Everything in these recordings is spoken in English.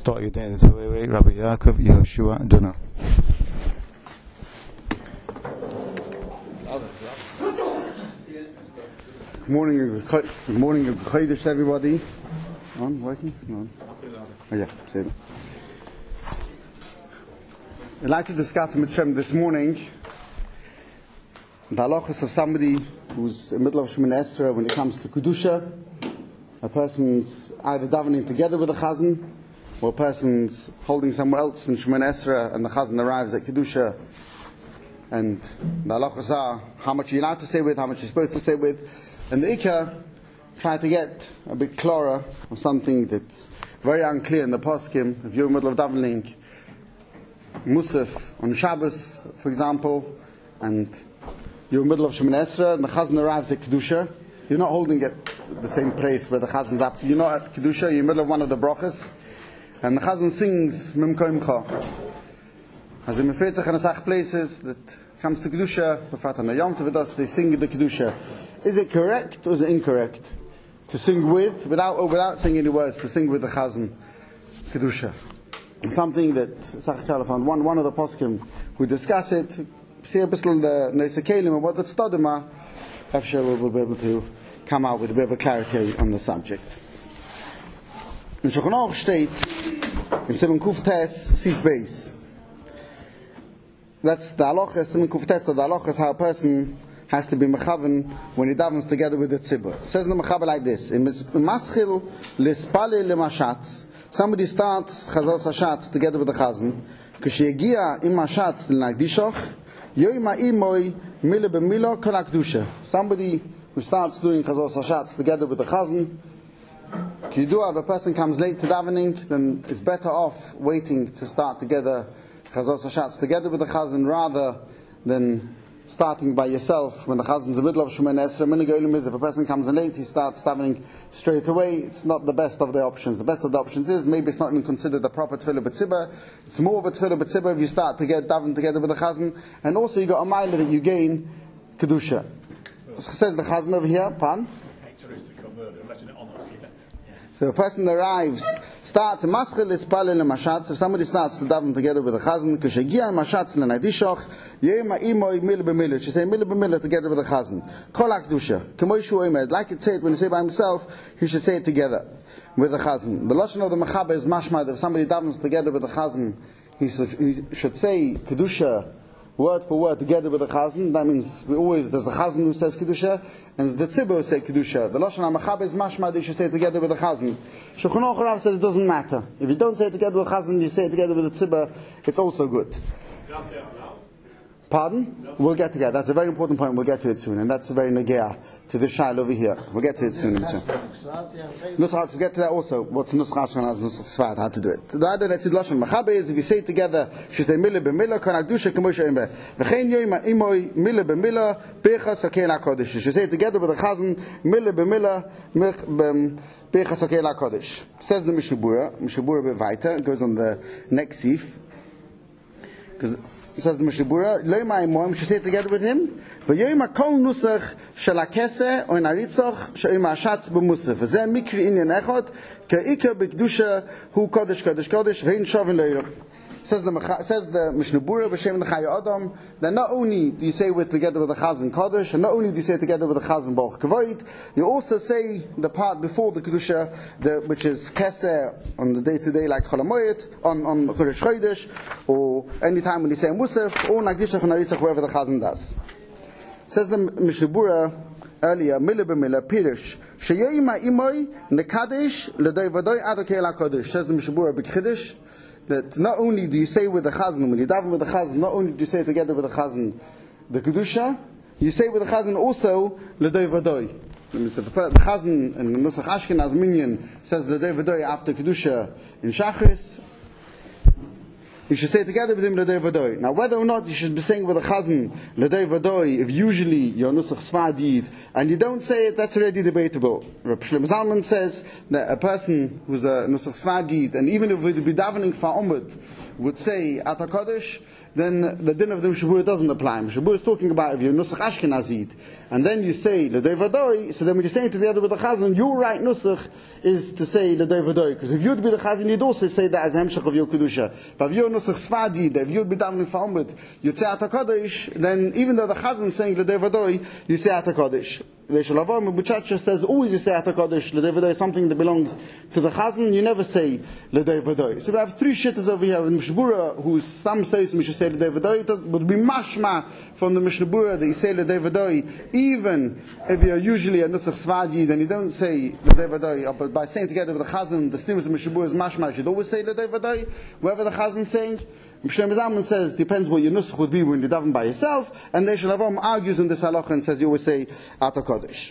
Start your day this way, Rabbi Yaakov Yehoshua Duna. Good morning, good Chodesh, everybody. On, working? No. Oh yeah, say it. I'd like to discuss with Shem this morning the halachos of somebody who's in the middle of Shemoneh Esrei when it comes to Kedusha. A person's either davening together with the Chazan, or a person's holding somewhere else in Shemoneh Esrei and the Chazan arrives at Kedusha. And the halachos are how much you're allowed to say with, how much you're supposed to say with. And the Ikar try to get a bit clearer of something that's very unclear in the poskim. If you're in the middle of davening Musaf on Shabbos, for example, and you're in the middle of Shemoneh Esrei and the Chazan arrives at Kedusha, you're not holding at the same place where the Chazan's up. You're not at Kedusha, you're in the middle of one of the brachas, and the Chazan sings Mim Koimcha. As in Mefetzach and Asach places that comes to Kedusha, Befrat and Yom Tov, they sing the Kedusha. Is it correct or is it incorrect to sing without saying any words, to sing with the Chazan Kedusha? And something that Sachakala found one of the poskim who discuss it, see a bit of the Neisa Kelim and what the Tzadim are, After we'll be able to come out with a bit of a clarity on the subject. In Shulchan Aruch steht in Siman Kuf Tes Sif Beis. That's the halacha. Siman Kuf Tes, the halacha is how a person has to be mechaven when he davens together with the tzibur. It says in the mechaber like this: in maschil lispale lemashatz, somebody starts chazos hashatz together with the chazan. Ksheyagia im hashatz l'nagdishoch, yoyma imoy mila b'mila kol hakdusha. Somebody who starts doing chazos hashatz together with the chazan. Kidua, if a person comes late to davening, then it's better off waiting to start together chazos hashatz together with the chazan rather than starting by yourself when the Chazan is in the middle of Shemoneh Esrei. Minhag Olam is if a person comes in late, he starts davening straight away. It's not the best of the options. The best of the options is maybe it's not even considered a proper Tefillah B'tzibah. It's more of a Tefillah B'tzibah if you start to get davening together with the Chazan, and also you got a mile that you gain Kedusha. Says the Chazan over here, Pan. So a person arrives, starts a maschil ispalel mashatz. If somebody starts to daven together with the chazan, kshegia mashatz lenadishoch, yema imoy mil b'mil. She say mil b'mil together with the chazan. Kol hakdusha. K'moy shu oimed. Like it say it when he say by himself, he should say it together with the chazan. The lashon of the mechaber is mashma that if somebody davens together with the chazan, he should say kedusha word for word together with the chazan. That means there's a chazan who says kedusha and the tzibur who say kedusha. The lashon ha'mechaber is mashma they should say it together with the chazan. Shulchan Aruch Rav says it doesn't matter. If you don't say it together with the chazan, you say it together with the tzibur, it's also good. Pardon? We'll get to that. That's a very important point. We'll get to it soon, and that's a very negea to this shail over here. We'll get to it soon. Nusach, to get to that also. What's Nusach Ashkenaz, Nusach Sfat, how to do it. The other that's lashon mechaber is if you say it together, she say mila b'mila kan hakdusha k'mo she'imbe. V'chein yoyma imoy mila b'mila becha sakei lakodesh. She say it together with the chazan mila b'mila becha sakei lakodesh. Says the Mishnah Berurah a bit weiter. Goes on the next sif. It says the Mishnah Berurah, Leima Imoim, she say it together with him. V'yoyma kol nusach shel hakeseh or naritzoch she'ima hashatz b'musaf. V'zeh mikri inyan echot ka'ikar b'kedusha hu kodesh kodesh kodesh v'hin shovin le'ilom. Says the Mishnah Berurah b'shem Chayei Adam that not only do you say it together with the Chazan Kodesh, and not only do you say it together with the Chazan Baruch Kavod, you also say the part before the Kedusha, which is Keseh on the day-to-day like Chol HaMoed, on Chodesh Chodesh, or any time when you say Musaf, or Nagdishach and Naritzach, wherever the Chazan does. Says the Mishnah Berurah earlier, Mila b'Mila, Pirish, Sheyeima imoy nekadesh l'day v'day adokei l'kodesh. Says the Mishnah Berurah b'Kiddush, that not only do you say with the chazan, when you daven with the chazan, not only do you say together with the chazan the kedusha, you say with the chazan also l'day v'day. The chazan and the Nusach Ashkenaz Minyan says l'day v'day after kedusha in Shachris. You should say together with him l'day v'day. Now, whether or not you should be saying with the chazan l'day v'day, if usually you're Nusach Sfadid and you don't say it, that's already debatable. Reb Shlomo Zalman says that a person who's a Nusach Sfadid, and even if we'd be davening for Umud, would say Ata Kodesh, then the din of the Mishabura doesn't apply. Mishabura is talking about if you're Nusach Ashkenazid, and then you say L'doi Vadoi, so then when you're saying together with the Chazan, your right Nusach is to say L'doi Vadoi, because if you'd be the Chazan, you'd also say that as a Hemshach of your Kedusha. But if you're Nusach Svadi, if you'd be davening for Umid, you'd say Ata Kodesh, then even though the Chazan is saying L'doi Vadoi, you say Ata Kodesh. The Shalavam Buchacha says always you say Ata Kodesh, L'doi Vadoi is something that belongs to the Chazan, you never say L'doi Vadoi. So we have three shittas over here with Mishabura, who some says we should say L'doi Vadoi, it would be mashma from the Mishabura that you say L'doi Vadoi, even if you're usually a Nusach Svadi, then you don't say L'doi Vadoi, but by saying together with the Chazan, the Snimus of Mishabura is mashma, you should always say L'doi Vadoi, wherever the Chazan is saying. Moshe Zalman says, depends what your nusach would be when you daven by yourself, and the Shalavam argues in this halacha and says you always say Ata Kodesh.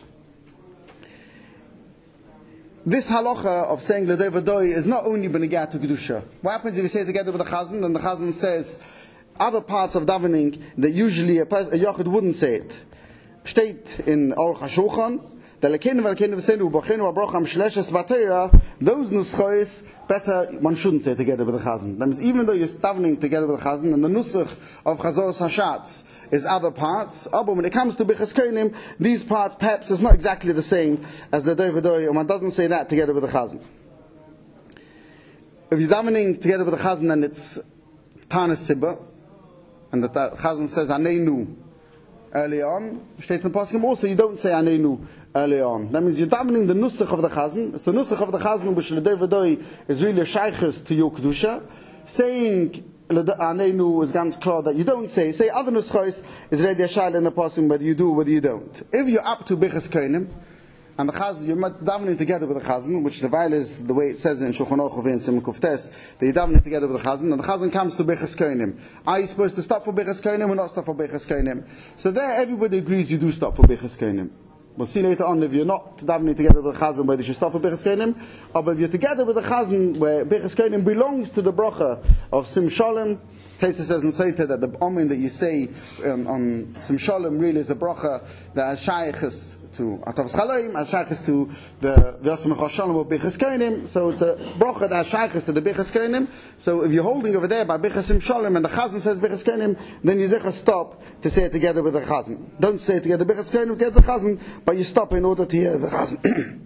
This halacha of saying L'doi Vadoi is not only b'negah to Kedusha. What happens if you say it together with the Chazan, and the Chazan says other parts of davening that usually a Yochid wouldn't say it? State in Aruch HaShulchan, those nuschos, better one shouldn't say together with the Chazan. That means even though you're davening together with the Chazan, and the nusach of Chazoros Hashatz is other parts, but when it comes to Bichas Kohanim, these parts perhaps is not exactly the same as the L'doi Vadoi, and one doesn't say that together with the Chazan. If you're davening together with the Chazan and it's Tanis Sibba, and the Chazan says Aneinu early on, State in the Pasuk also you don't say Aneinu early on. That means you're davening the nusach of the Chazan. So the nusach of the Chazan, which L'doi Vadoi is really a shaykhus to your Kedusha. Saying Aneinu is ganz klar that you don't say. Say other nuschos is ready a shayla in the Pasuk whether you do or whether you don't. If you're up to Bichas Kohanim, and the Chazan, you're davening together with the Chazan, which the Weil is the way it says in Shulchan Aruch and Simon Kuftes, that you're davening together with the Chazan, and the Chazan comes to Bichas Kohanim. Are you supposed to stop for Bichas Kohanim or not stop for Bichas Kohanim? So there everybody agrees you do stop for Bichas Kohanim. We'll see later on if you're not davening together with the Chazan whether you should stop for Bichas Kohanim, or if you're together with the Chazan where Bichas Kohanim belongs to the bracha of Sim Shalom. Taisa says in Soita that the Omen that you say on Sim Shalom really is a bracha that has shaykhs to Atavas Chalaim, has shaykhs to the V'yasam Echad Shalom of Bichas Kohanim. So it's a bracha that has shaykhs to the Bichas Kohanim. So if you're holding over there by Bichas Sim Shalom and the Chazan says Bichas Kohanim, then you zecha stop to say it together with the Chazan. Don't say it together Bichas Kohanim together with the Chazan, but you stop in order to hear the Chazan.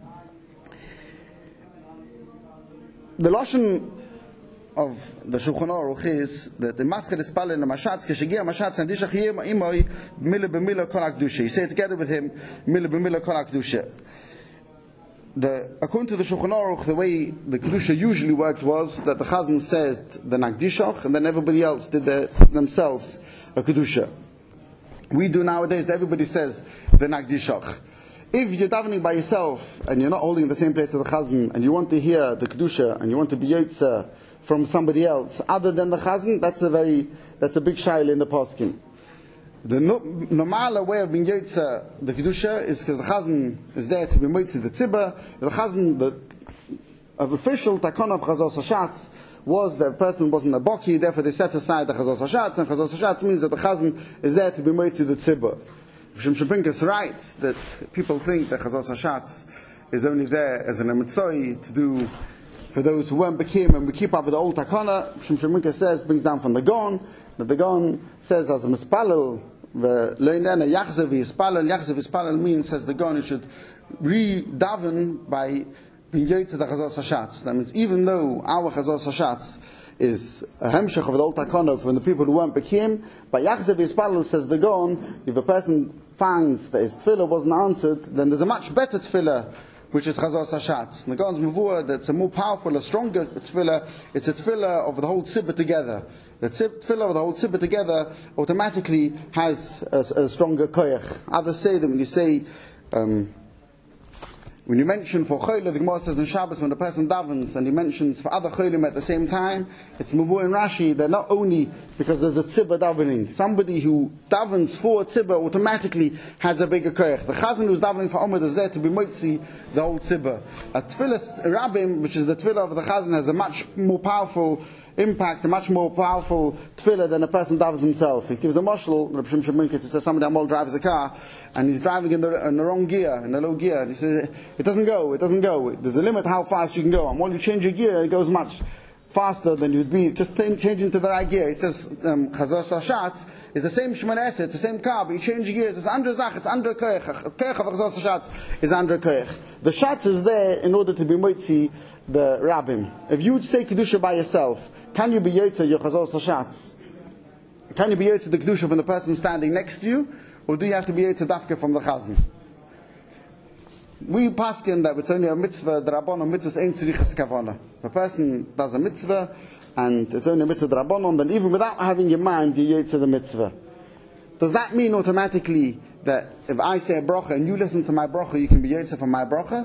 The Lashon of the Shulchan Aruch is that the Maschel is Palel and Mashatz, Keshegia Mashatz, and Dishach Yim Imoi, Mila B'Mila Kol HaKdusha. You say it together with him, Mila B'Mila Kol HaKdusha. According to the Shulchan Aruch, the way the Kedusha usually worked was that the Chazan says the Nagdishach, and then everybody else did themselves a Kedusha. We do nowadays that everybody says the Nagdishach. If you're davening by yourself, and you're not holding the same place as the Chazan, and you want to hear the Kedusha, and you want to be Yotzer from somebody else other than the Chazan, that's a big shayla in the Poskim. The normal way of being Yotzer the Kedusha is because the Chazan is there to be Moitzi the Tzibah. The Chazan, the official takon of Chazoros Hashatz was that the person wasn't a Boki, therefore they set aside the Chazoros Hashatz, and Chazoros Hashatz means that the Chazan is there to be Moitzi the Tzibah. Shimshon Pinkus writes that people think that Chazoros Hashatz is only there as an emitzoi to do for those who weren't Bekim, and we keep up with the old takana. Shimshon Pinkus says, brings down from the Gon, that the Gon says as a mispalel, the le'inena yachzev yispalel means, says the Gon, you should re-daven by being yotze the Chazoros Hashatz. That means even though our Chazoros Hashatz is a hemshech of the old takana from the people who weren't Bekim, but yachzev yispalel, says the Gon, if a person finds that his tefillah wasn't answered, then there's a much better tefillah, which is Chazoros Hashatz. The Gaon's Mavur, that's a more powerful, a stronger tefillah. It's a tefillah of the whole tzibah together. The tefillah of the whole tzibah together automatically has a stronger koyach. Others say that when you say, when you mention for Choyle, the Gemara says in Shabbos when the person davens and he mentions for other Cholim at the same time, it's Mavur and Rashi, they're not only because there's a tzibah davening. Somebody who davens for a tzibah automatically has a bigger koyach. The Chazan who's davening for Omid is there to be Moitzi the whole tzibah. A tefillah Rabbim, which is the tefillah of the Chazan, has a much more powerful impact, a much more powerful tefillah than a person davens himself. He gives a mashal, Reb Shimshon Pinkus, he says somebody Amol drives a car and he's driving in the wrong gear, in the low gear, and he says it doesn't go. There's a limit how fast you can go. And while you change your gear, it goes much faster than you'd be just changing to the right gear. He says Chazos Hashatz is the same Shemona Esrei, it's the same car, but you change gears. It's under Zach, it's under Koich. Koich of Chazos Hashatz is under Koich. The Shatz is there in order to be Moitzi the Rabbim. If you would say Kedusha by yourself, can you be Yotze your Chazos Hashatz? Can you be Yotze the Kedusha from the person standing next to you, or do you have to be Yotze Dafke from the Chazan? We paskin that it's only a mitzvah, the Rabbanon mitzvah ain't tzrichas kavana. The person does a mitzvah, and it's only a mitzvah, the Rabbanon, then even without having in mind, you yotze the mitzvah. Does that mean automatically that if I say a bracha and you listen to my bracha, you can be yotze from my bracha?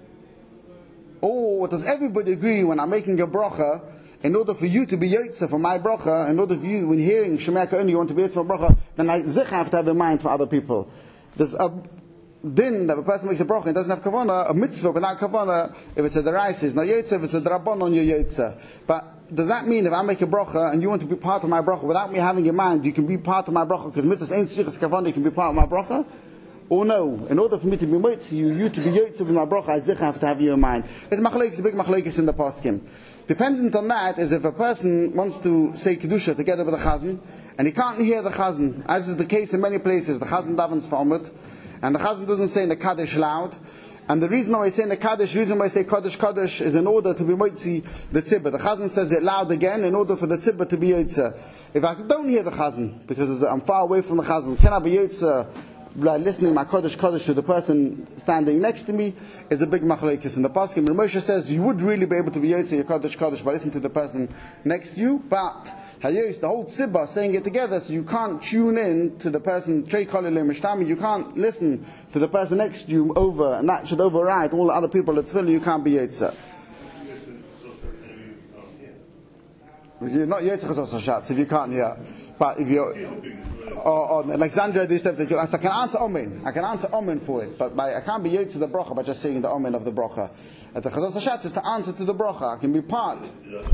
Or does everybody agree when I'm making a bracha, in order for you to be yotze from my bracha, in order for you, when hearing Shemaka only, you want to be yotze from bracha, then I have to have in mind for other people. There's a din that a person makes a bracha and doesn't have kavanah, a mitzvah without kavanah, if it's a deraisa, it's not yotze, if it's a drabanon, you're yotze. But does that mean if I make a bracha and you want to be part of my bracha without me having in mind, you can be part of my bracha because mitzvah ain't tzrichas kavanah, you can be part of my bracha? Or no, in order for me to be yotze, you to be yotze with my bracha, I have to have you in mind. It's machlokes, a big machlokes in the poskim. Dependent on that is if a person wants to say kedusha together with the chazan and he can't hear the chazan, as is the case in many places, the chazan davens for Amud, and the Chazan doesn't say in the Kaddish loud. And the reason why I say in the Kaddish, the reason why I say Kaddish Kaddish is in order to be Moitzi the Tzibah. The Chazan says it loud again in order for the Tzibah to be Yotze. If I don't hear the Chazan, because I'm far away from the Chazan, can I be Yotze by listening my Kaddish Kaddish to the person standing next to me? Is a big machlokes in the Paskim. And Moshe says you would really be able to be Yotze your Kaddish Kaddish by listening to the person next to you, but Hayos, the whole Tzibah saying it together, so you can't tune in to the person, you can't listen to the person next to you over, and that should override all the other people that feel you can't be Yotze. You're not Yotze Chazos Hashatz if you can't hear. But if you're on Alexandria, this stuff that you ask, I can answer Omen for it, but I can't be Yotze the bracha by just saying the Omen of the bracha. At the Chazos Hashatz is the answer to the bracha. I can be part.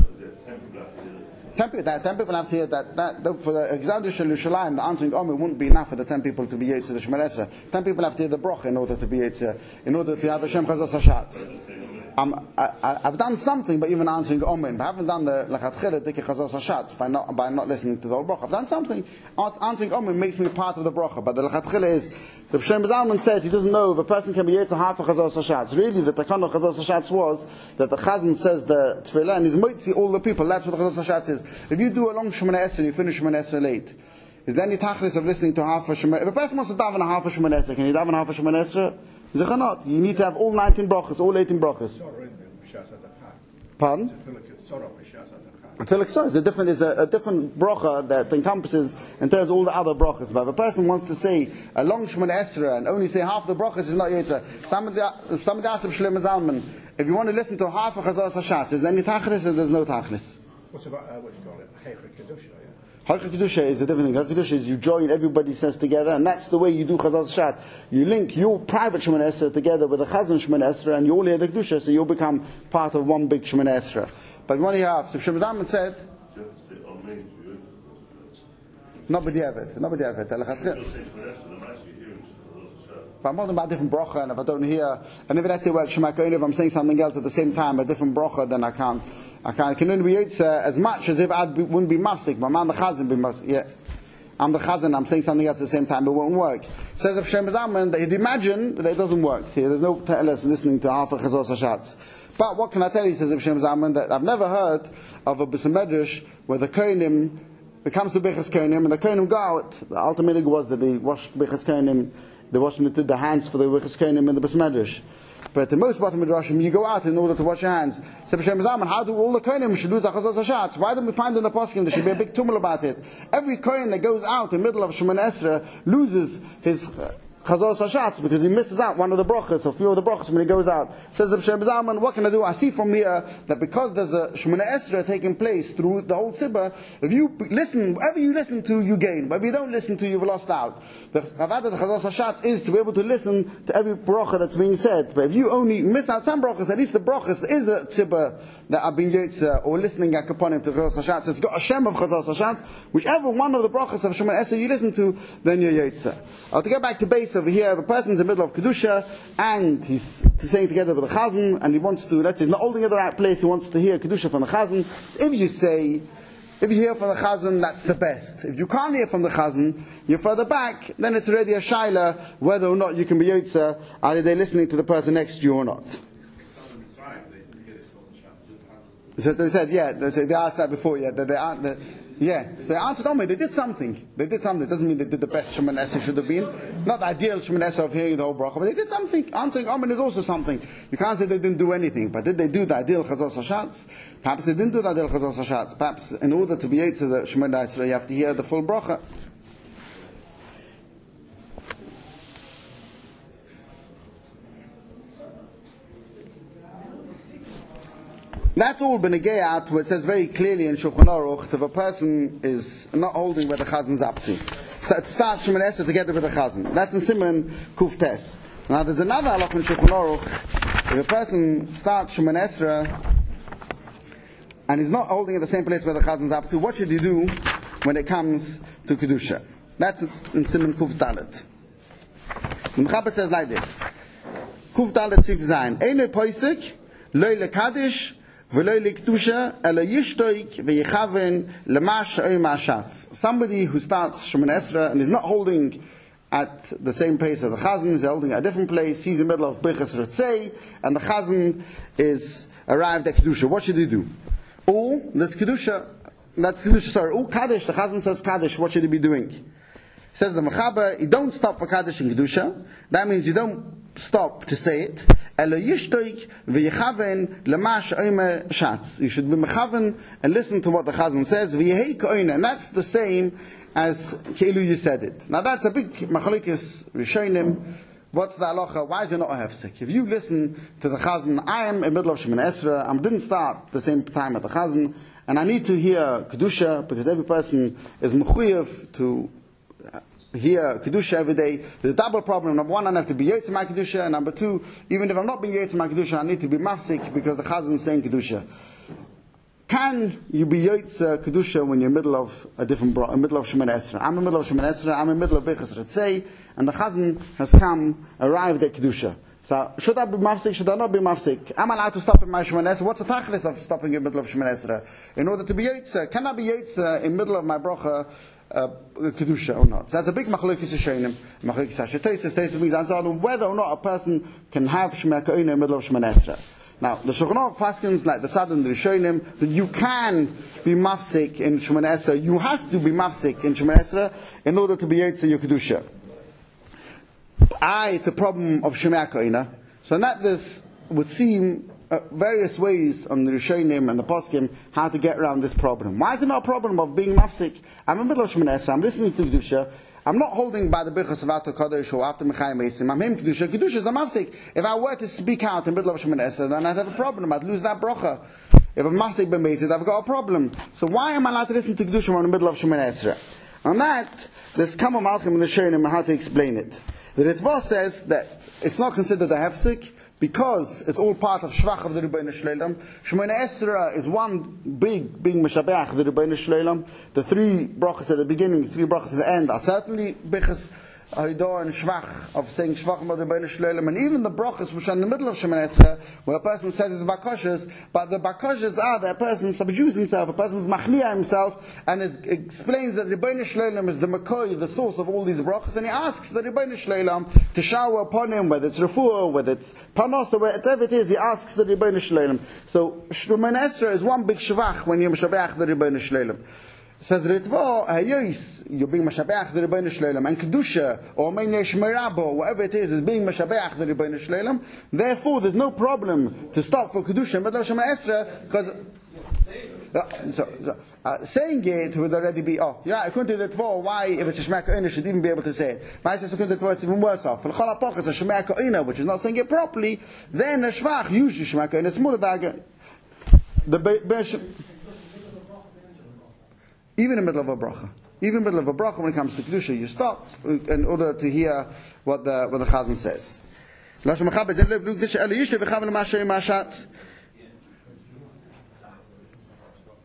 10 people have to hear that for the Alexandria Yerushalayim, the answering Omen wouldn't be enough for the 10 people to be Yotze the Shemona Esrei. 10 people have to hear the bracha in order to be Yotze, in order to have Hashem Chazos Hashatz. I've done something by even answering Omen, but I haven't done the Lachatchila Dike Chazos Hashatz by not listening to the whole bracha. I've done something. Answering Omen makes me part of the bracha, but the Lachatchila is, the Shem Zalman said he doesn't know if a person can be Yotze half of Chazos Hashatz. Really, the Takana of Chazos Hashatz was that the Chazan says the Tefillah and he's Moitzi all the people. That's what the Chazos Hashatz is. If you do a long Shemona Esrei and you finish Shemona Esrei late, is there any tachlis of listening to half a Shemona? If a person wants to daven a half a Shemona Esrei, can he daven half a Shemona Esrei? Zechanot. You need to have all 19 brachas, all 18 brachas. Pardon? Tefillah is a different bracha that encompasses in terms of all the other brachas. But if a person wants to say a long Shemona Esrei and only say half the brachas, is not Yotze. Somebody asked Shlomo Zalman, if you want to listen to half of Chazos Hashatz, is there any tachlis or there's no tachlis? What about what you call it? Heicha Kedusha. Heicha Kedusha is a different thing. Heicha Kedusha is you join, everybody says together, and that's the way you do Chazos Hashatz. You link your private Shemona Esrei together with the Chazan Shemona Esrei, and you all hear the Kedusha, so you'll become part of one big Shemona Esrei. But what do you have? So Shlomo Zalman said, not b'diavad. If I'm talking about a different bracha, and if I don't hear, and if that's it works, if I'm saying something else at the same time, a different bracha, then I can't. I can only be Yotze as much as if I wouldn't be masik, but I'm the chazan be masik. Yeah, I'm the chazan. I'm saying something else at the same time, it won't work. It says of Shem Zalman that he'd imagine that it doesn't work. See, there's no te'eles listening to half a Chazos Hashatz. But what can I tell you? Says of Shem Zalman that I've never heard of a B'Sem Medrash where the Kohanim, it comes to Bechas Kohanim, and the Kohanim go out. The ultimate was that they washed Bechas Kohanim. They washed the hands for the Bechas Kohanim in the B'Sem Medrash. But the most bottom Midrashim, you go out in order to wash your hands. So B'Shem Zalman, how do all the Kohanim should lose Chazos Hashatz? Why don't we find in the Poskim there should be a big tumult about it? Every Kohen that goes out in the middle of Shemona Esrei loses his Chazos Hashatz because he misses out one of the brachas, or a few of the brachas when he goes out. Says the B'Shem Zalman, what can I do? I see from here that because there's a Shemona Esrei taking place through the whole Tzibah, if you listen, whatever you listen to, you gain. But if you don't listen to, you've lost out. The Avad of the Chazos Hashatz is to be able to listen to every bracha that's being said. But if you only miss out some brachas, at least the brachas, there is a Tzibah that are being Yotze, or listening at Kaponim to Chazos Hashatz. It's got a Shem of Chazos Hashatz. Whichever one of the brachas of Shemona Esrei you listen to, then you're Yotze. To get back to base, case over here, if a person's in the middle of Kedusha, and he's saying together with the Chazan, and he wants to, let's say he's not holding at the right place, he wants to hear Kedusha from the Chazan, so if you hear from the Chazan, that's the best. If you can't hear from the Chazan, you're further back, then it's already a shaila whether or not you can be yotza, are they listening to the person next to you or not. So they said, yeah, they asked that before, yeah, that they aren't, so they answered, they did something. They did something. It doesn't mean they did the best Shemoneh Esrei should have been. Not the ideal Shemoneh Esrei of hearing the whole bracha, but they did something. Answering Amen is also something. You can't say they didn't do anything, but did they do the ideal Chazos Hashatz? Perhaps they didn't do the ideal Chazos Hashatz. Perhaps in order to be able to the Shemoneh Esrei, you have to hear the full bracha. That's all benegayat, where it says very clearly in Shulchan Aruch, if a person is not holding where the Chazan's up to. So it starts Shemoneh Esrei together with the Chazan. That's in Siman Kuf Tes. Now there's another halach in Shulchan Aruch, if a person starts Shemoneh Esrei and he's not holding at the same place where the Chazan's up to, what should he do when it comes to Kedusha? That's in Siman Kuf Dalet. The Mechaber says like this, Kuf Dalet Sif Zayin, Einoi Poisik, Loi Lekadish, somebody who starts Shemoneh Esrei and is not holding at the same place as the Chazan, is holding at a different place, he's in the middle of Birchas Ritzei, and the Chazan is arrived at Kedusha. What should he do? Or Kaddish, the Chazan says Kaddish, what should he be doing? Says the Mechaber, you don't stop for Kaddish in Kedusha. That means you don't stop to say it. You should be mechaven and listen to what the Chazan says. And that's the same as Keilu you said it. Now that's a big machlokes rishonim. What's the halacha? Why is it not a hefsek? If you listen to the Chazan, I am in the middle of Shemoneh Esrei, I didn't start the same time at the Chazan, and I need to hear Kedusha, because every person is mechuyev to hear Kedusha every day. There's a double problem. Number one, I have to be yotze my Kedusha, and number two, even if I'm not being yotze my Kedusha, I need to be mafsik because the Chazan is saying Kedusha. Can you be yotze Kedusha when you're in the middle of a different in the middle of Shemoneh Esrei? I'm in the middle of Shemoneh Esrei, I'm in the middle of Birchas Ritzei, and the Chazan has arrived at Kedusha. So, should I be mafsik, should I not be mafsik? Am I allowed to stop in my Shemoneh Esrei? What's the tachlis of stopping in the middle of Shemoneh Esrei? In order to be yotze, can I be yotze in the middle of my bracha Kedusha or not? So that's a big machlokes rishonim. Machlokes Hashataisis, Taisis means answer whether or not a person can have Shema Ka'ina in the middle of Shemoneh Esrei. Now, the Shulchan Aruch paskins, like the Tzad and the Rishonim, that you can be mafsik in Shemoneh Esrei. You have to be mafsik in Shemoneh Esrei in order to be yotze your Kedusha. It's a problem of Shema Ka'ina. So that this would seem various ways on the Rishonim and the Poskim how to get around this problem. Why is it not a problem of being mafsik? I'm in the middle of Shemoneh Esrei, I'm listening to Kedusha, I'm not holding by the Birchas Avato Kodesh or after Mechayim Eisim, I'm in Kedusha. Kedusha is a mafsik. If I were to speak out in the middle of Shemoneh Esrei, then I'd have a problem, I'd lose that bracha. If I'm mafsik b'meisid, I've got a problem. So why am I allowed to listen to Kedusha when I'm in the middle of Shemoneh Esrei? On that, there's Kama Malchim in the Rishonim how to explain it. The Ritva says that it's not considered a hefsek because it's all part of Shvach of the Rebbeinu Shleilam. Shemoneh Esrei is one being Meshabeach the Rebbeinu Shleilam. The three brachas at the beginning, the three brachas at the end are certainly Bichas Haidor and Shvach of saying Shvach of the Rebbeinu Shleilam, and even the brachas which are in the middle of Shemoneh Esrei, where a person says it's bakoshes, but the bakoshes are that a person subdues himself, a person's machliya himself, and explains that Rebbeinu Shleilam is the makoi, the source of all these brachas, and he asks the Rebbeinu Shleilam to shower upon him, whether it's refuah, whether it's panos, or whatever it is, he asks the Rebbeinu Shleilam. So Shemoneh Esrei is one big shvach when you're Meshabeach the Rebbeinu Shleilam. Says Ritva, Hayois, you're being Meshabeach the Rebbeinu Shleilam, and Kedusha, or Meinei Shmerabo, whatever it is being Meshabeach the Rebbeinu Shleilam. Therefore, there's no problem to stop for Kedusha and B'dal Shemoneh Esrei, because saying it would already be, according to the Ritva, why, if it's a Shema Ka'ina, should even be able to say it. But according to the Ritva, it's even worse off. For the Chol HaPoch, it's a Shema Ka'ina, which is not saying it properly, then a Shvach, usually Shema Ka'ina, it's more than even in the middle of a bracha. Even in the middle of a bracha, when it comes to Kedusha, you stop in order to hear what the Chazan says.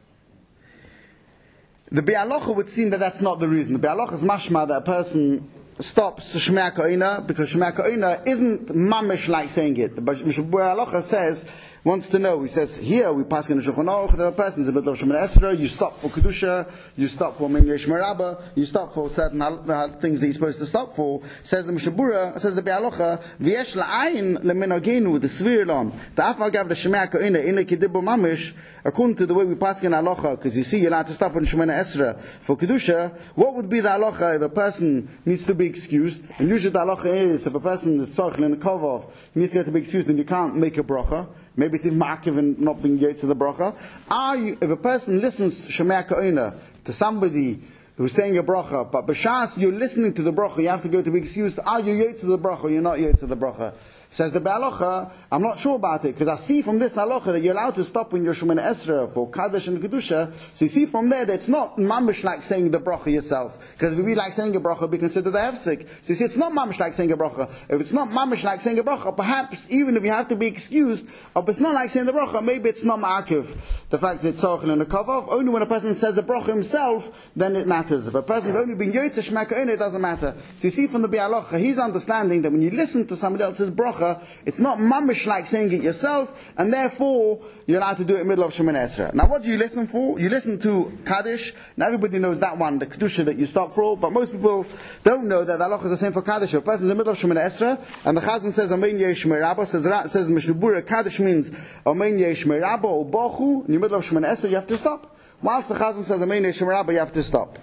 The Bi'alocha would seem that that's not the reason. The Bi'alocha is mashma that a person stops Shema Ka'ina because Shema Ka'ina isn't mamish like saying it. But Mishabura Halacha says, wants to know, he says, here we pass in the Shulchan Aruch, the person's in the middle of Shemoneh Esrei, you stop for Kedusha, you stop for Min Yesh Merabah, you stop for certain things that you're supposed to stop for. Says the Mishabura, says the Be'alocha, V'yesh la'ayin lemenagenu, the Svir Lom, the Afagav the Shema Ka'ina, Ina Kedibo Mamish, according to the way we pass in Halacha, because you see you're allowed to stop in Shemoneh Esrei for Kedusha, what would be the Halacha if a person needs to be excused? And usually the Halacha is, if a person is tzarich in a kovov, he needs to get to be excused, and you can't make a bracha. Maybe it's ma'akiv and not being yet to the bracha. If a person listens to Shema Ka'ina, to somebody who's saying a bracha, but b'shas you're listening to the bracha, you have to go to be excused. Are you yet to the bracha or you're not yet to the bracha? Says the Be'alocha, I'm not sure about it, because I see from this halacha that you're allowed to stop when you're Shemoneh Esrei for Kaddish and Kedusha. So you see from there that it's not mamish like saying the bracha yourself. Because if it be like saying a bracha, be considered a hefsek. So you see, it's not mamish like saying a bracha. If it's not mamish like saying a bracha, perhaps even if you have to be excused, or if it's not like saying the bracha, maybe it's not ma'akiv. The fact that it's tzarich in a kavav, only when a person says the bracha himself, then it matters. If a person is only being yotze Shema Ka'ina, it doesn't matter. So you see from the Be'alocha, he's understanding that when you listen to somebody else's bracha, it's not mamish like saying it yourself, and therefore you're allowed to do it in the middle of Shemoneh Esrei. Now what do you listen for? You listen to Kaddish. Now everybody knows that one, the Kedusha that you stop for, but most people don't know that the halacha is the same for Kaddish. If a person is in the middle of Shemoneh Esrei, and the Chazan says Amen Yesh Merabah, says the Mishnah Berurah, Kaddish means Amen Yesh Merabah or Bachu, in the middle of Shemoneh Esrei you have to stop. Whilst the Chazan says Amen Yesh Merabah, you have to stop.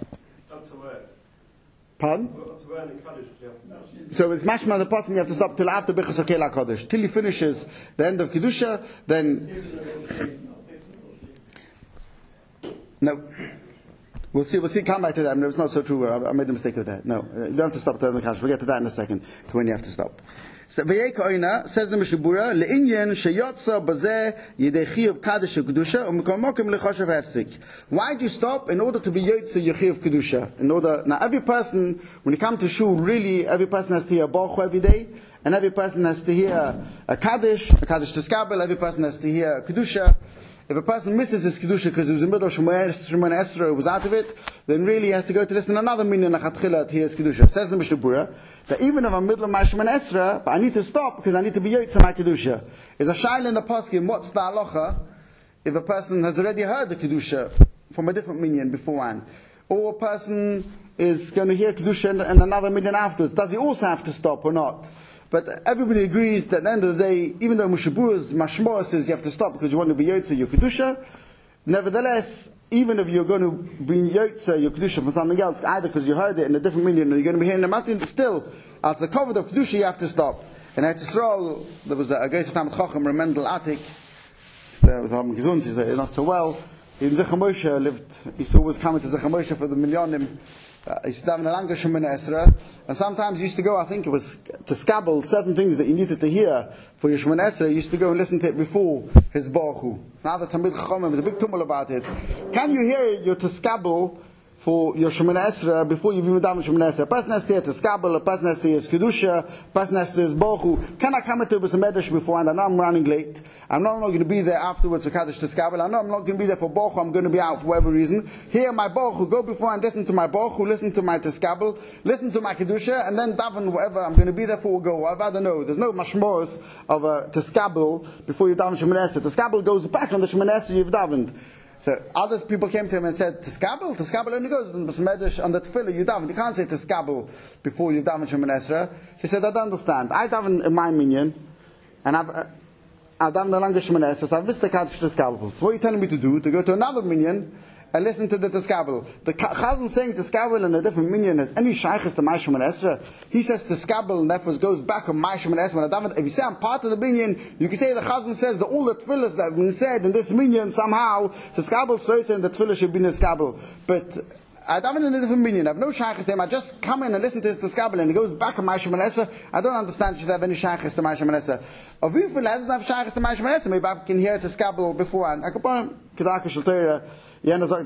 Pardon? So it's mashma the pasuk you have to stop till after Birchas Hakela Kodesh. Till he finishes the end of Kedusha, then no. We'll see, come back to that. It's not so true. I made a mistake with that. No, you don't have to stop there in the Kaddish. We'll get to that in a second, to when you have to stop. So, says the Mishnah Berurah, le'inyan sheyotza bazeh yedei of Kaddish Kedusha u'mikomokim lechoshev hefsik. Why do you stop? In order to be yotze yechi of Kedusha. Now every person, when you come to shul, really every person has to hear a baruch every day, and every person has to hear a Kaddish Teskabel, every person has to hear a Kedusha. If a person misses his Kedusha because he was in the middle of Shemoneh Esrei, was out of it, then really he has to go to listen to another minyan Achatchila to hear his Kedusha. Says the Mishnah Berurah, that even if I'm in the middle of my Shemoneh Esrei, but I need to stop because I need to be yotze my Kedusha. Is a shaila in the poskim, what's the halacha if a person has already heard the Kedusha from a different minyan beforehand? Or a person is going to hear Kedusha and another minyan afterwards. Does he also have to stop or not? But everybody agrees that at the end of the day, even though Mishnah Berurah's mashmor says you have to stop because you want to be yotze your Kedusha, nevertheless, even if you're going to be yotze your Kedusha for something else, either because you heard it in a different minyan or you're going to be hearing the matin, still, as the cover of Kedusha, you have to stop. In Eretz Yisrael, there was a great Talmid Chacham, Mendel Atik, there was Gesund, he's not so well. In Zechar Moshe lived, he used to always come to Zechar Moshe for the minyanim. He used to have an alanga Shemoneh Esrei, and sometimes he used to go, I think it was to scabble certain things that you needed to hear for your Shemoneh Esrei. He used to go and listen to it before his Baruch. Now the Talmid Chacham, there's a big tumult about it. Can you hear your Teskabel for your Shemoneh Esrei before you've even done Shemoneh Esrei? A person has to hear Teskabel, a person has to hear Kedusha, a person has to hear Baruch. Can I come into a Medrash beforehand? I know I'm running late. I'm not going to be there afterwards for Kaddish Teskabel. I know I'm not going to be there for Baruch. I'm going to be out for whatever reason. Hear my Baruch, go before and listen to my Baruch, listen to my Teskabel, listen to my Kedusha, and then daven whatever I'm going to be there for will go. I don't know. There's no mashmos of a Teskabel before you daven Shemoneh Esrei. Teskabel goes back on the Shemoneh Esrei you've davened. So other people came to him and said, Teskabel? Teskabel only goes on the Medrash, on the Tefillah, you daven. You can't say Teskabel before you daven Shemoneh Esrei. So he said, I don't understand. I daven in my minyan, and I've daven the longer Shemoneh Esrei, so I've missed the Kaddish Teskabel. So what are you telling me to do? To go to another minyan and listen to the Teskabel. The Chazan saying Teskabel in a different minyan has any shaykhs to my Shemoneh Esrei. He says Teskabel and therefore goes back on my Shemoneh Esrei. If you say I'm part of the minyan, you can say the Chazan says that all the tefillahs that have been said in this minyan somehow Teskabel straight and the tefillah should be Teskabel. But I daven in a different minyan. I have no shaykhs to him. I just come in and listen to his Teskabel and he goes back on my Shemoneh Esrei. I don't understand should have any shaykhs to my Shemoneh Esrei. If he doesn't have shaykhs to my Shemoneh Esrei, maybe I can hear Teskabel beforehand. I could put him Kedaka Shalteira. There was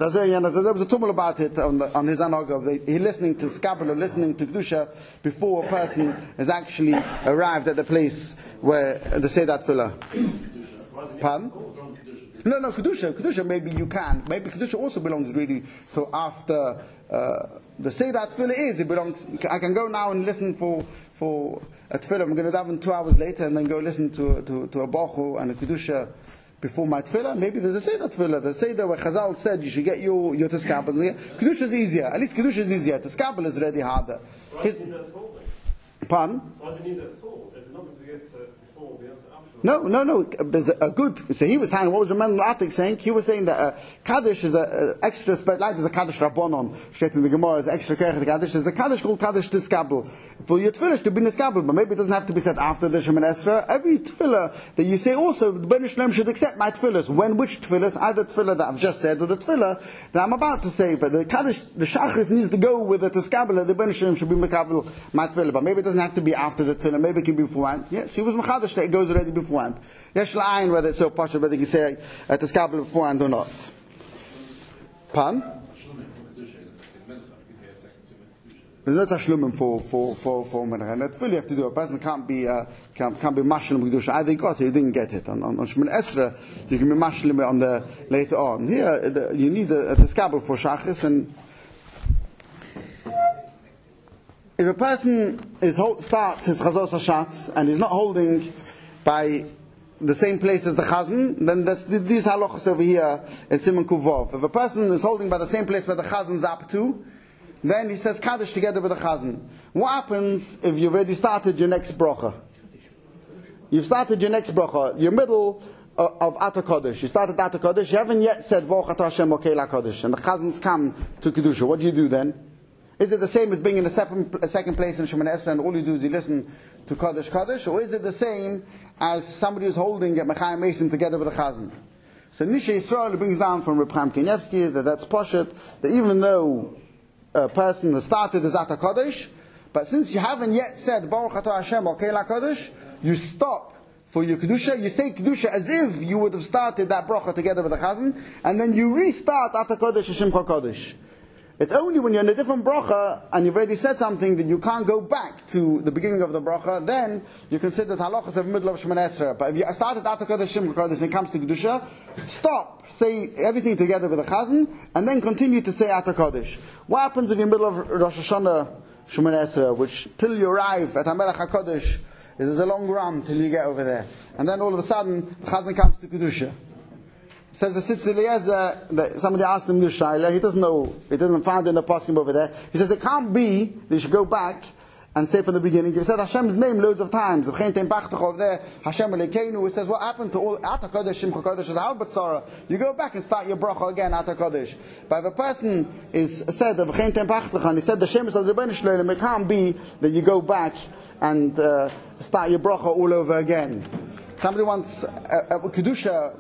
a tumult about it on his anagah. He listening to Skabel or listening to Kedusha before a person has actually arrived at the place where they say that tefillah. Pardon? No, Kedusha maybe you can. Maybe Kedusha also belongs really to after the Seder Tefillah is, it belongs, I can go now and listen for a Tefillah. I'm going to daven 2 hours later and then go listen to a Baruch and a Kedusha before my Tefillah. Maybe there's a Seder Tefillah. The Seder where Chazal said you should get your Teskabel. Kedusha is easier. At least Kedusha is easier. Teskabel is already harder. Pardon? Why do you need that at all? If you're not going to get before, the answer after. No. There's a good. So he was saying, what was Ramon Atik saying? He was saying that Kaddish is an extra, like there's a Kaddish Rabbanon, straight in the Gemara, is extra Kerech Kaddish. There's a Kaddish called Kaddish Teskabel. For your Tefillah to be Neskabel, but maybe it doesn't have to be said after the Shemoneh Esrei. Every Tefillah that you say also, the Ben Shalom should accept my Tefillahs. When which Tefillahs? Either Tefillah that I've just said or the Tefillah that I'm about to say. But the Kaddish, the Shachris needs to go with the Teskabel that the Ben Shalom should be Mekabel my Tefillah. But maybe it doesn't have to be after the Tefillah. Maybe it can be beforehand. Yes, he was Mechadish that it goes already beforehand. Yesh la'ayin whether it's so partial, whether you can say Teskabel beforehand or not. Pardon? There's no tashlumim for Menachem. And Tefillah you have to do. A person can't be mashlim kedusha. Either you got it, or you didn't get it. On Shemoneh Esrei, you can be mashlim on the later on. Here, you need a teskabel for shachris. And if a person starts his chazos hashatz and he's not holding by the same place as the chazan, then these halachos over here in Siman Kuvov. If a person is holding by the same place where the chazan's up to, then he says Kaddish together with the Chazan. What happens if you've already started your next bracha? You've started your next bracha, your middle of Atar Kodesh. You started Atar Kodesh, you haven't yet said Baruch Atah Hashem Okei LaKodesh, and the Chazans come to Kedusha. What do you do then? Is it the same as being in a second place in Shemoneh Esrei and all you do is you listen to Kodesh, or is it the same as somebody who's holding at Mechayim Mason together with the Chazan? So Nisha Yisrael brings down from Reb Chaim Kanievsky that's Poshet, that even though a person has started as Atar Kodesh, but since you haven't yet said Baruch Atah Hashem Okei LaKodesh, you stop for your Kedusha. You say Kedusha as if you would have started that bracha together with the Chazan, and then you restart Atar Kodesh Hashem Kodesh. It's only when you're in a different bracha and you've already said something that you can't go back to the beginning of the bracha, then you consider the halachas of the middle of Shemoneh Esrei. But if you started Atar Kodesh Hashem Kodesh when it comes to Kedusha, stop, say everything together with the Chazan, and then continue to say Atar Kodesh. What happens if you're in the middle of Rosh Hashanah Shemoneh Esrei, which till you arrive at HaMelech HaKodesh, there's a long run till you get over there. And then all of a sudden, the Chazan comes to Kedusha. Says the Sitz Eliezer, that somebody asked him this Shaila, he doesn't know, he doesn't find it in the poskim over there. He says it can't be, they should go back and say from the beginning. He said Hashem's name loads of times. Over there, Hashem Elokeinu, he says what happened to all Atar Kodesh, Shimcha Kodesh, is Halbat Sarah. You go back and start your bracha again, Atar Kodesh. But if a person is said, and he said the Shem is the Rebbeinu Shloim, it can't be that you go back and start your bracha all over again. Somebody wants Kedusha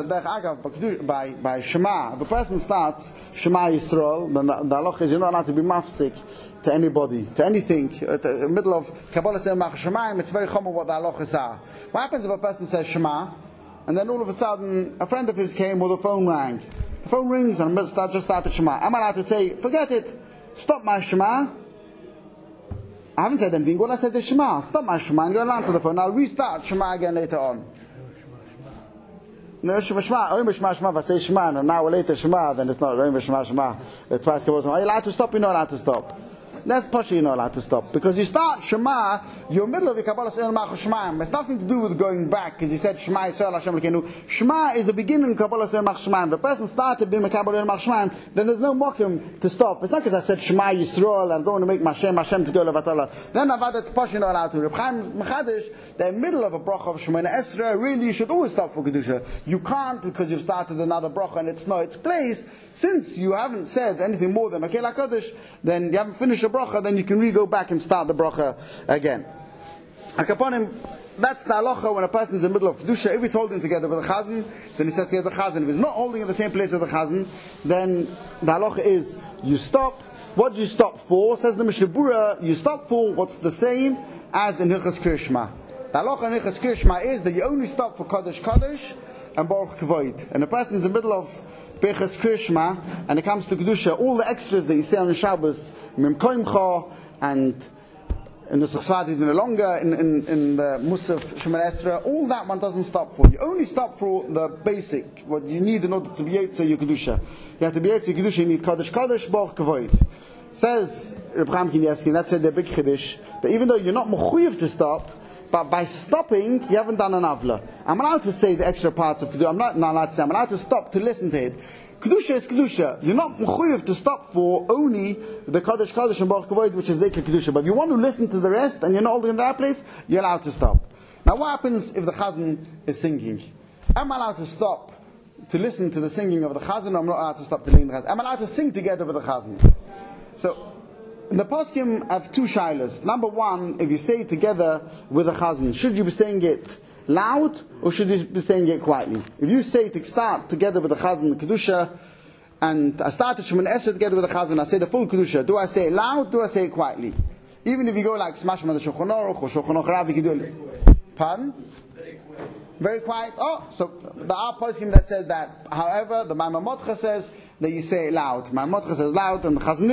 by Shema. If a person starts Shema Yisrael, then the halach is you're not allowed to be mafsik to anybody, to anything. At the middle of Kabbalah Semach Shemaim, it's very common what the halachas are. What happens if a person says Shema, and then all of a sudden a friend of his came or the phone rang? The phone rings and just started Shema. I'm allowed to say, forget it, stop my Shema. I haven't said anything. All I said is Shema. Stop my Shema and go and answer the phone. I'll restart Shema again later on. No, Shema. If I say Shema and an hour later Shema, then it's not Shema. It's twice. Are you allowed to stop? You're not allowed to stop. That's Pasha, you're not allowed to stop. Because you start Shema, you're in the middle of your Kabbalah Shemaim. It's nothing to do with going back, because he said Shema Yisrael Hashem Elokeinu. Shema is the beginning of Kabbalah Shemaim. If the person started being a Kabbalah Shemaim, then there's no mokim to stop. It's not because I said Shema Yisrael, I'm going to make Hashem to go Levatala. Then Avad, it's Pasha, you're not allowed to. Reb Chaim Mechadish, the middle of a bracha of Shemoneh Esrei, really you should always stop for Kedusha. You can't because you've started another bracha and it's not its place. Since you haven't said anything more than Okei LaKodesh, then you haven't finished a bracha, then you can re-go back and start the bracha again. Akaponim, that's the halacha when a person is in the middle of Kedusha. If he's holding together with the Chazan, then he says to the Chazan. If he's not holding at the same place as the Chazan, then the halacha is, you stop. What do you stop for? Says the Mishnah Berurah, you stop for what's the same as in Hilchos Kriyas Shema. The halacha in Hilchos Kriyas Shema is that you only stop for Kodesh Kodesh and Baruch Kavod. And a person is in the middle of Hilchos Kriyas Shema, and it comes to Kedusha, all the extras that you say on Shabbos, Mem Koimcha, and in the Suchsvati no longer, in the Musaf Shemoneh Esrei, all that one doesn't stop for. You only stop for the basic, what you need in order to be Yetzer your Kedusha. You have to be Yetzer your Kedusha, you need Kodesh Kodesh, Baruch Kavod. Says Reb Chaim Kanievsky, and that's the big chiddush, that even though you're not mechuyev to stop, but by stopping, you haven't done an avla. I'm allowed to say the extra parts of kedusha. I'm not allowed to say. I'm allowed to stop to listen to it. Kedusha is kedusha. You're not mechuyev to stop for only the Kodesh Kodesh and Baruch Kavod, which is the kedusha. But if you want to listen to the rest and you're not holding in that place, you're allowed to stop. Now, what happens if the chazan is singing? Am I allowed to stop to listen to the singing of the chazan, or I'm not allowed to stop to listen to the chazan? I'm allowed to sing together with the chazan. So, the poskim have two shilas. Number one, if you say it together with the chazan, should you be saying it loud or should you be saying it quietly? If you say it start together with the chazan, the kedusha, and I started Shemoneh Esrei together with the chazan, I say the full kedusha. Do I say it loud? Do I say it quietly? Even if you go like smash on the Shulchan Aruch or Shulchan Aruch Rav, you can do it. Pardon? Very quiet. Oh, so the poskim that says that. However, the Maimon Motcha says that you say it loud. Maimon Motcha says loud, and the Chazon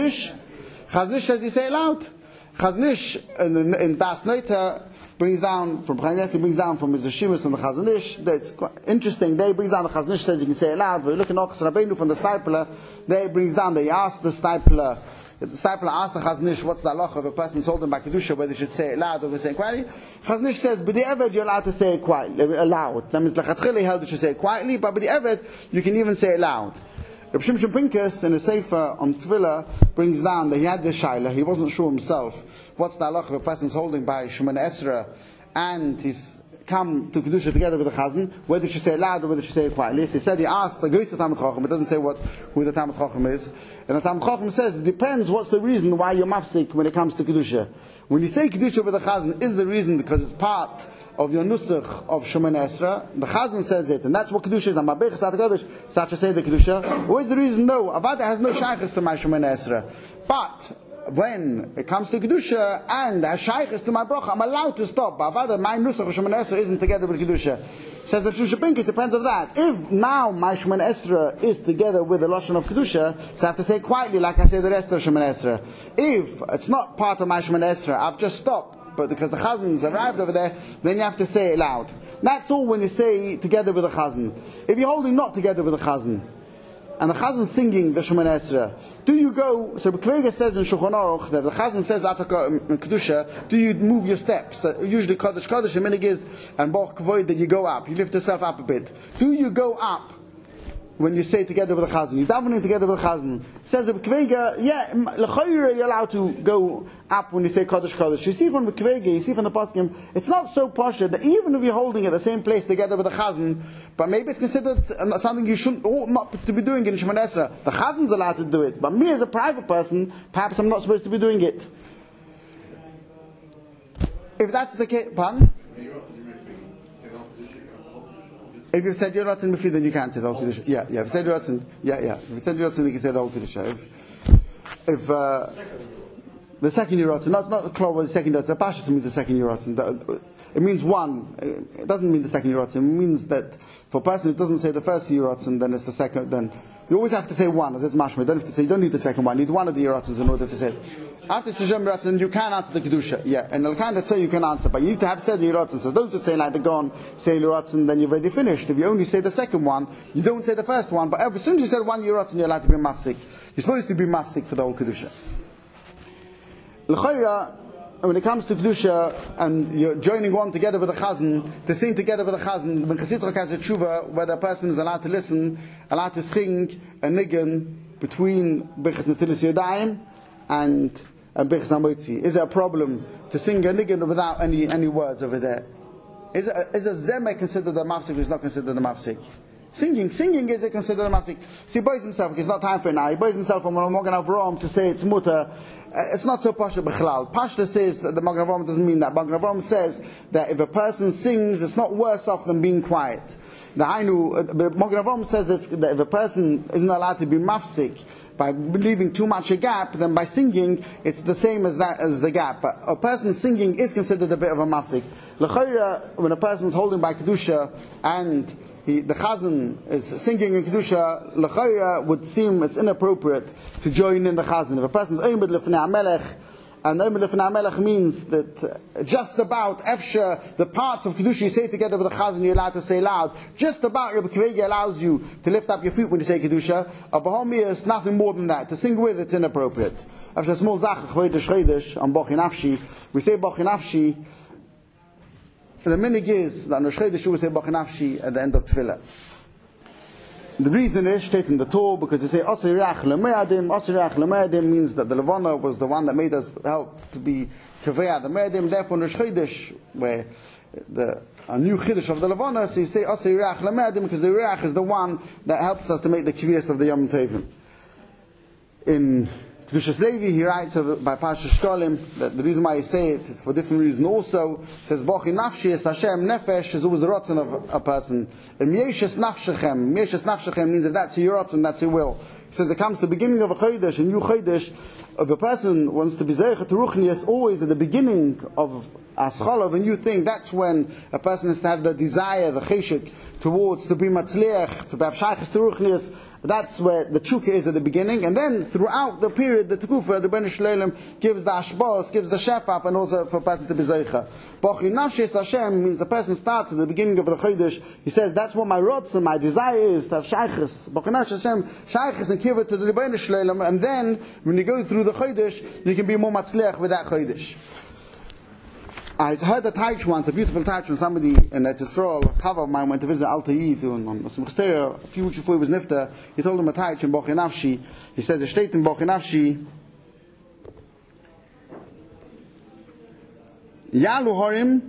Ish says you say it loud. Chazon Ish in Das Noita brings down from Chaim brings down from his Yeshivas and the Chazon Ish. That's quite interesting. They brings down the Chazon Ish says you can say it loud. But you look at Ochos Rabbeinu from the Stipler. They brings down. They asked the Stipler. The Stipler asked the Chazon Ish, what's the halacha of a person holding back kedusha, whether they should say it loud or say it quietly. Chazon Ish says, but the Eved you're allowed to say it quietly, loud. That means Lechatchila held you should say it quietly, but the Eved you can even say it loud. Reb Shimshon Pinkus in a sefer on Tefillah brings down that he had this shaila, he wasn't sure himself, what's the halacha of a person holding by Shemoneh Esrei and he's come to kedusha together with the chazan, whether she say it loud or whether she say it quietly. So he said he asked the Greisa Talmid Chacham. It doesn't say who the Talmid Chacham is, and the Talmid Chacham says it depends. What's the reason why you're mafsik when it comes to kedusha? When you say kedusha with the chazan, is the reason because it's part of your nusach of Shemoneh Esrei? The chazan says it, and that's what kedusha is. I'm mabech sat kodesh, such a say the kedusha. What is the reason? No, avada has no shaykhs to my Shemoneh Esrei, but when it comes to kedusha and as shaykhs to my bracha, I'm allowed to stop. But my nusach of Shemoneh Esrei isn't together with kedusha. Says the Shimshon Pinkus, depends on that. If now my Shemoneh Esrei is together with the lashon of kedusha, so I have to say quietly like I say the rest of Shemoneh Esrei. If it's not part of my Shemoneh Esrei, I've just stopped, but because the chazan's arrived over there, then you have to say it loud. That's all when you say together with the chazan. If you're holding not together with the chazan, and the chazan singing the Shemoneh Esrei, do you go? So Kvega says in Shulchan Aruch that the chazan says Ataka kedusha. Do you move your steps? Usually Kodesh Kodesh and minig is and Baruch Kavod that you go up. You lift yourself up a bit. Do you go up when you say together with the chazan? You davening together with the chazan. Says Kvega, yeah, l'chayre you're allowed to go up when you say Kodesh Kodesh. You see from Kvega, you see from the poskim, it's not so posh that even if you're holding at the same place together with the chazan, but maybe it's considered something you shouldn't ought not to be doing in Shemoneh Esrei. The chazan's allowed to do it, but me as a private person, perhaps I'm not supposed to be doing it. If that's the case, pardon? If you said you're not in Mefi, then you can't say the whole Kedusha. Yeah. If you said you're not in, If you said you're not in, you can say the whole Kedusha. If the second year not the klal, but the second year Pashas means the second year it means one. It doesn't mean the second year. It means that for a person it doesn't say the first year and then it's the second. Then you always have to say one. That's mashma. You don't have to say. You don't need the second one. You need one of the yerotzes in order to say it. After Shem Ratzin, you can answer the Kedusha. Yeah, and Al-Khan say you can answer, but you need to have said the Ratzin. So those who say like the Gon, say Ratzin, then you've already finished. If you only say the second one, you don't say the first one, but as soon as you said one Ratzin, you're allowed to be mafsik. You're supposed to be mafsik for the whole Kedusha. L'chayra, when it comes to Kedusha, and you're joining one together with the Chazan, to sing together with the Chazan, when Chasitzrak has a tshuva, where the person is allowed to listen, allowed to sing a nigun between Bechas Netilas Yadayim and Bechas HaMotzi. Is there a problem to sing a nigun without any words over there? Is a zemeh considered a mafsik or is not considered a mafsik? Singing is it considered a mafsik? See, he buys himself, it's not time for it now, he buys himself from Magen Avraham to say it's mutter. It's not so Pasha B'chlal. Pashta says that the Magen Avraham doesn't mean that. Magen Avraham says that if a person sings, it's not worse off than being quiet. The Magen Avraham says that if a person isn't allowed to be mafsik by leaving too much a gap, then by singing, it's the same as the gap. But a person singing is considered a bit of a mafsik. L'chayra, when a person is holding by Kedusha and the Chazan is singing in Kedusha, l'chayra would seem it's inappropriate to join in the Chazan. If a person is Oymid Lefnei HaMelech And Omer Lefnei HaMelech means that just about Efsha, the parts of Kedusha you say together with the Chazan, you're allowed to say loud. Just about Rebbe Kvegi allows you to lift up your feet when you say Kedusha. A Bahomiyah is nothing more than that. To sing with it's inappropriate. Efsha small zach, Chvoitish Chodesh, on Bochi Nafshi. We say Bochi Nafshi. The minig is that on Rosh Chodesh we say Bochi Nafshi at the end of Tefillah. The reason is stated in the Torah because they say Asay Reach Lemeadim. Asay Reach Lemeadim means that the Levana was the one that made us help to be Kaveh the Meadim. Therefore, Rosh Chodesh, where a new Chiddush of the Levana, so you say Asay Reach Lemeadim because the Reach is the one that helps us to make the Kviyas of the Yom Tovim. In Kedushas Levi, he writes by Parsha Shkolim that the reason why he say it is for different reasons also. He says, Bochi Nafshi es Hashem, Nefesh is always the rotten of a person. Yeshes Nafshechem means if that's your rotten, that's your will. He says it comes to the beginning of a Chodesh, a new Chodesh, if a person wants to be Zeicha to Ruchnias, always at the beginning of Ascholav, a new thing, that's when a person has to have the desire, the cheshik, towards to be Matzliach, to be Avshaychas to Ruchnias. That's where the Chukah is at the beginning, and then throughout the period, the Tekufa, the Ben Shleilim gives the Ashbos, gives the Shepap, and also for a person to be Zeicha. Bochi Nafshi es Hashem means a person starts at the beginning of the Chodesh. He says, that's what my Rotzen, my desire is, to have Shaychas. Bochi Nafshi es Hashem, Shaychas and give it to the Ben Shleilim, and then, when you go through the Chodesh, you can be more Matzliach with that Chodesh. I heard a taich once, a beautiful taich from somebody in Etzisrael. A chava of mine went to visit Alta Yid on Simchas Torah a few weeks before he was nifta. He told him a taich in Bochi Nafshi. He says, "A state in Bochi Nafshi, Yalu Horim,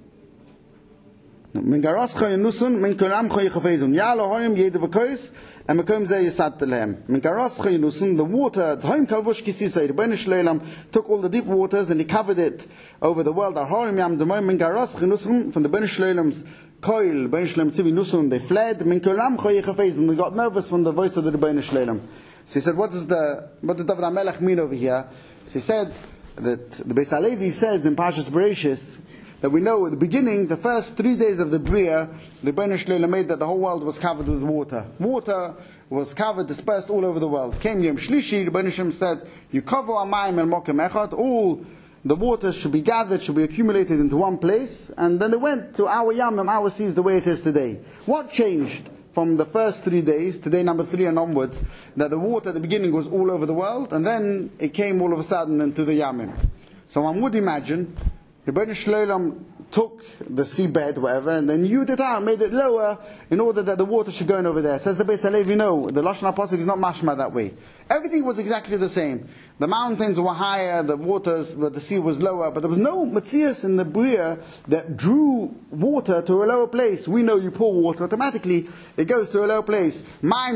Min Garascha Yenusun, Min Kolamcha Yechafezun. Yalu Horim Yede V'Kois, and Mekom Zeh Yisad Telehem. Min Garascha Yenusun, the water, the Hoim Kalvush Kisisei, the Ben Shleilam took all the deep waters and he covered it over the world. Horim Yam Demoim, Min Garascha Yenusun, from the Ben Shleilam's coil, Ben Shleilam Tzivi Nusun, they fled. Min Kolamcha Yechafezun, they got nervous from the voice of the Ben Shleilam. So he said, what does David HaMelech mean over here? So he said that the Beis HaLevi says in Parshas Bereshis, that we know at the beginning, the first 3 days of the Bria, the Rebbeinu Shleilim made that the whole world was covered with water. Water was covered, dispersed all over the world. Came Yom Shlishi, the Rebbeinu Shleilim said, you cover Amayim el Mokem Echad, all the waters should be gathered, should be accumulated into one place, and then they went to our Yamim, our seas, the way it is today. What changed from the first 3 days, today number 3 and onwards, that the water at the beginning was all over the world, and then it came all of a sudden into the Yamim? So one would imagine the Rebbeinu Shleilim took the seabed, whatever, and then hewed it out, made it lower, in order that the water should go in over there. Says the Beis HaLevi, no, the Lashon HaPosuk is not mashma that way. Everything was exactly the same. The mountains were higher, the waters, but the sea was lower, but there was no Metzias in the Bria that drew water to a lower place. We know you pour water, automatically it goes to a lower place. Why?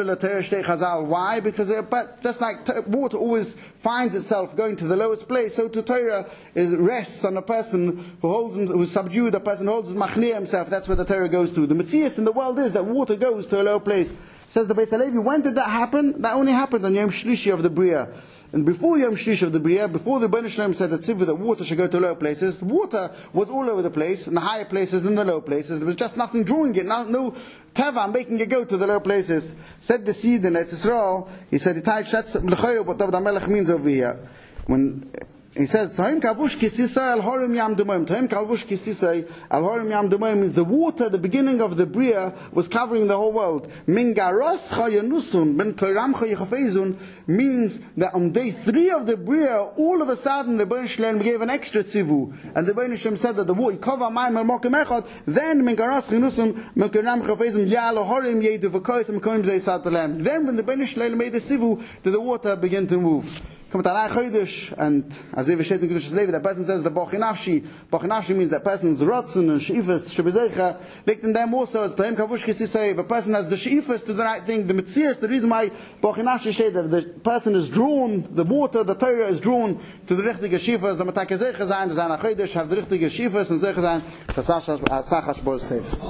Because just like water always finds itself going to the lowest place, so to Torah rests on a person who is subdued, a person who holds machnia himself. That's where the Torah goes to. The Metzias in the world is that water goes to a lower place. Says the Beis HaLevi, when did that happen? That only happened on Yom Shlishi of the Bria. And before Yom Shlishi of the Bria, before the Rebbeinu Shleilim said that water should go to lower places, water was all over the place, in the higher places than the lower places. There was just nothing drawing it, no teva making it go to the lower places. Said the seed in Etzisrael, he said, that's what David HaMelech means over here. When he says, Tahim Kalvush Kisisai Al Horim Yam Demoim. Tahim Kalvush Kisisai Al Horim Yam Demoim means the water, the beginning of the Bria, was covering the whole world. Mingaros Chayanusun, Ben Koram Chayachafezun means that on day 3 of the Bria, all of a sudden the Rebbeinu Shleilim gave an extra tzivu. And the Rebbeinu Shleilim said that the water, Yikova Mayim Al Mokem Echad, then Mingaros Chayanusun, Ben Koram Chayachafezun, Yal Horim Yedu V'Kois, and Mekoim Zeh Yisad Talem. Then when the Rebbeinu Shleilim made the tzivu, the water began to move. Come to Alai Chodesh, and as if Shet in Kedushas Levi, that person says the Bochi Nafshi. Bochi Nafshi means that person's Rotzen and Sheifas, Shebezeicha, liegt in them also as Tahim Kavush Kisisei. If a person has the Sheifas to the right thing, the Metzias, the reason why Bochi Nafshi said that the person is drawn, the water, the Torah is drawn to the richtige Sheifas, the Matake Zeicha Zayin, the Zayin HaChodesh, have the richtige Sheifas, and Zeicha Zayin, the Sachash Boz Tevis.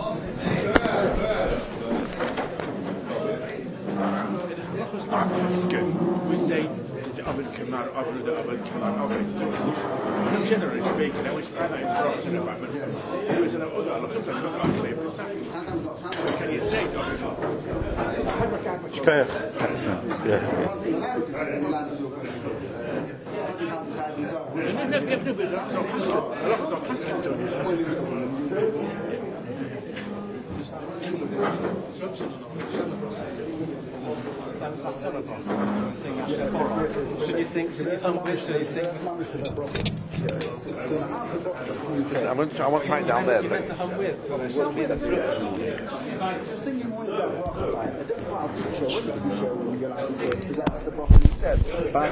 Generally speaking, I was sometimes rocks in a back, but there was another, sometimes not clear, but can you say, Shkoyach. Yeah. Should you sing? Should you hum with? Should you sing? I want to try it down there. You're meant to hum with, so there shouldn't be an obstruction. Singing more about Rockabye, I don't know how to show when you show when you like to say, because that's the problem you said.